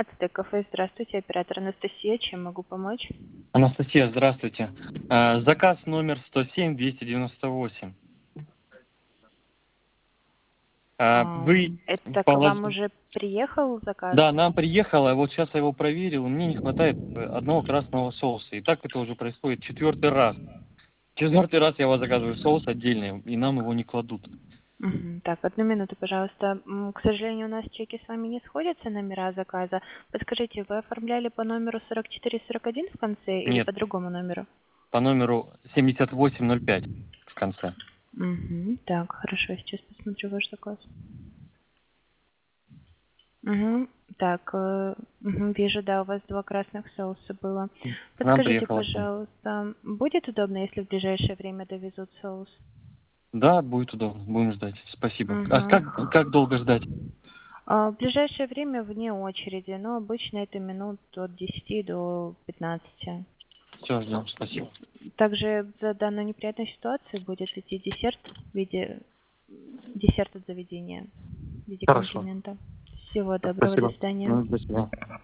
Ацтек кафе, здравствуйте, оператор Анастасия, чем могу помочь? Анастасия, здравствуйте. Заказ номер 107-298. Вы Это к вам положили... уже приехал заказ? Да, нам приехало, вот сейчас я его проверил, мне не хватает одного красного соуса. И так это уже происходит четвертый раз. Четвертый раз я у вас заказываю соус отдельный, и нам его не кладут. Так, одну минуту, пожалуйста. К сожалению, у нас чеки с вами не сходятся, номера заказа. Подскажите, вы оформляли по номеру 4441 в конце или Нет, по другому номеру? по номеру 7805 в конце. Так, хорошо, сейчас посмотрю ваш заказ. Угу. Так, вижу, да, у вас два красных соуса было. К нам Подскажите, приехало. пожалуйста, будет удобно, если в ближайшее время довезут соус? Да, будет удобно, будем ждать. Спасибо. А Угу. как долго ждать? В ближайшее время вне очереди, но обычно это минут от 10 до 15. Все, ждем, спасибо. Также за данную неприятную ситуацию будет идти десерт в виде десерт от заведения в виде Хорошо. комплимента. Всего доброго, до Спасибо. свидания. До свидания.